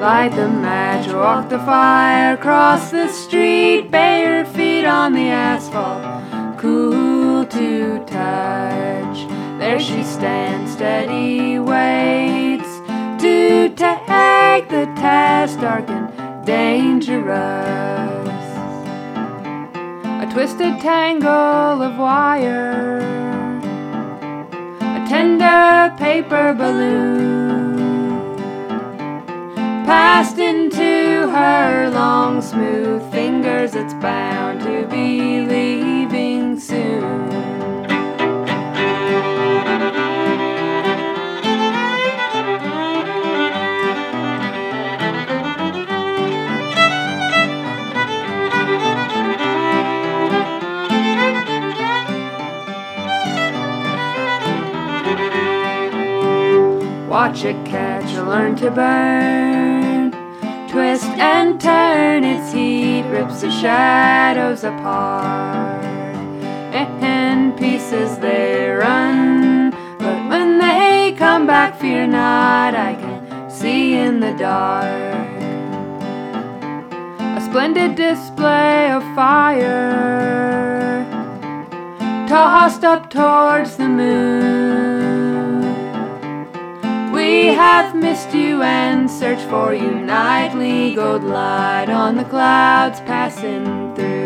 Light the match, walk the fire, cross the street, bare feet on the asphalt, cool to touch. There she stands, steady, waits to take the test, dark and dangerous. A twisted tangle of wire, a tender paper balloon, passed into her long, smooth fingers. It's bound to be leaving soon. Watch it catch, learn to burn, twist and turn, its heat rips the shadows apart. In pieces they run, but when they come back, fear not, I can see in the dark. A splendid display of fire, tossed up towards the moon. We have missed you and searched for you nightly, gold light on the clouds passing through.